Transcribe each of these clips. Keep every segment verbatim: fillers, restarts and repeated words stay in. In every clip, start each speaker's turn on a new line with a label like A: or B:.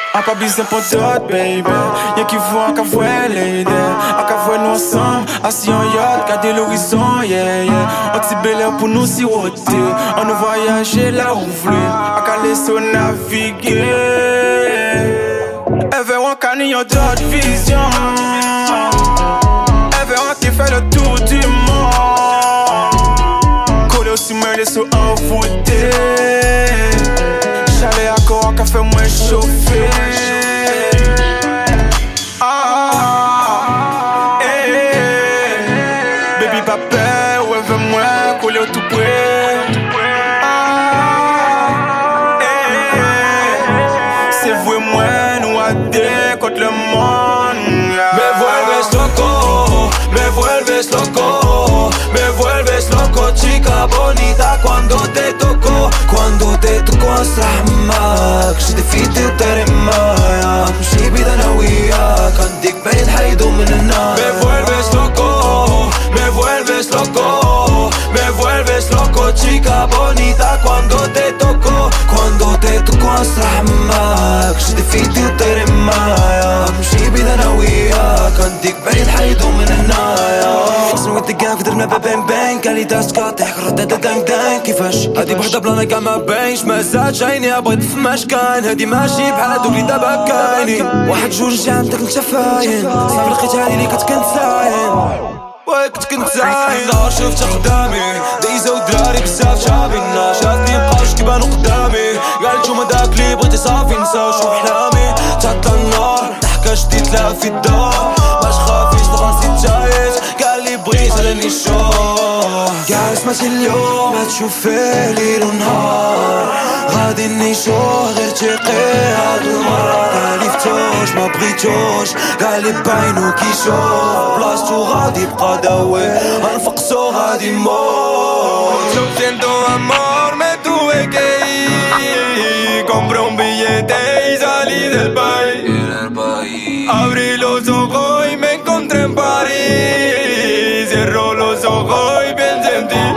A: A pas besoin pour d'autres, baby. Y'a qui voit qu'à voir l'idée. A qu'à voir nous ensemble, assis en yacht, garder l'horizon, yeah, yeah. On t'y bel pour nous siroter. On nous voyager là où vous voulez. A qu'à laisser naviguer. Elle veut un canyon d'autres visions. Elle veut un qui fait le tour du monde. Collé aussi, me laisse envoûter. J'avais à quoi qu'a fait moins chauffer. Ah, eh, eh. Baby papa, ouais veut moins coller au tout près. Ah, eh, eh. C'est vous et moi, nous à deux contre le monde.
B: Me vuelves loco, me vuelves loco, me vuelves loco, chica bonita cuando te toco, cuando te toco اسرح معاك شد في ايدي وطيري معايا نمشي بعيد انا وياك عندك بعيد حيدو من النار. Me vuelves loco, me vuelves loco, me vuelves loco, chica bonita cuando te toco, cuando te toco اسرح معاك شد في ايدي وطيري معايا نمشي بعيد انا وياك عندك بعيد حيدو من النار. سنوات دقاق درنا ببين بين قالي داس قاطع قررت هدا دانك دانك كيفاش هادي بوحدة بلانا كاع ما باينش مازالش عيني بغيت نفهماش كاين هادي ماشي بحال هادوك لي دابا كاينين واحد جوج جا عندك نتا فاين صافي لقيت هادي لي كنت كنساين واي كنت كنساين نهار شفت قدامي دايزة ودراري بزاف جابينا شافني مبقاوش كيبانو قدامي قال نتوما داك لي بغيتي صافي نساو شوف احلامي تعطى النار ضحكة جديد لا في الدار باش خافيش لراسي تايت قال لي بغيت على نشوف قال سمعت اليوم هتشوف فيه ليل ونهار غادي نعيشوه غير تيقي هاد المرة قال لي فتوش ما بغيتوش قال لي باينو كيشوف بلاصتو غادي يبقى داوي غنفقسو غادي يموت.
C: Lo siento amor, me tuve que ir. Compré un billete y salí del país. Abrí los ojos y me encontré en París. Cierro los ojos y pienso en ti.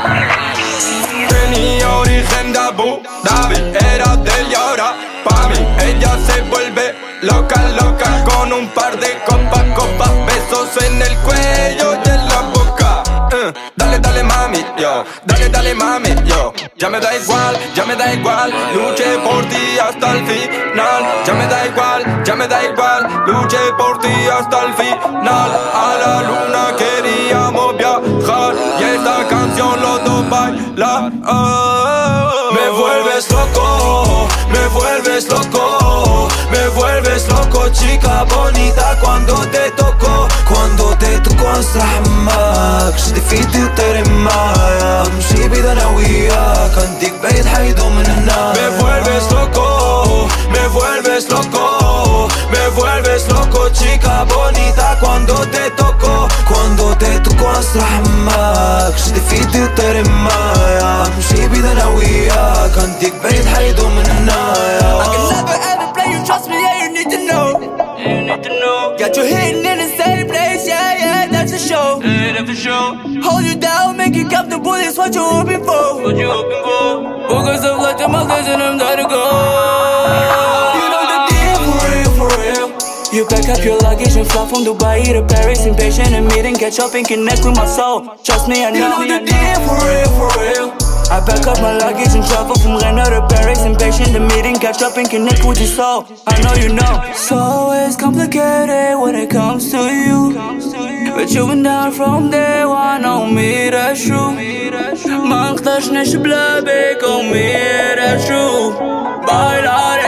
C: Tenía origen de Abu Dhabi, era de él y ahora pa' mí. Ella se vuelve loca, loca con un par de copas, copas, besos en el cuello y en la boca. Uh, dale, dale mami, yo, dale, dale mami, yo. Ya me da igual, ya me da igual, luché por ti hasta el final. Ya me da igual, ya me da igual, luché por ti hasta el final. A la luna queríamos viajar y esta canción los dos bailar. Oh,
B: me vuelves loco, me vuelves loco, me vuelves loco, chica bonita cuando te toco, cuando te toco اسرح معاك شد في ايدي وطيري معايا نمشي بعيد انا وياك عندك بعيد حيدو من النار. Me vuelves loco, me vuelves loco, me vuelves loco, chica bonita cuando te toco, cuando te toco اسرح معاك شد في ايدي وطيري معايا نمشي بعيد انا وياك عندك بعيد حيدو من النار.
D: I can never ever play you, trust me, yeah, you need to know.
C: you need to know.
D: Got you hitting in the same place, yeah, yeah, that's a show.
C: Yeah, that's for sure.
D: Hold you down, make you comfortable, that's what you're hoping for.
C: What you hoping for?
D: Focus up like the mountains and I'm down to go. You know the deal, for real, for real. You pack up your luggage and fly from Dubai to Paris, impatient and meet and catch up and connect with my soul. Trust me, I know. You know the deal, for real, for real. I pack up my luggage and travel from Rennes to Paris, impatient to meet and catch up and connect with your soul. I know you know. It's always complicated when it comes to you, but you've been down from day one on me, that's true. ما نقدرش نعيش بلا بيك on me, that's true. Bailar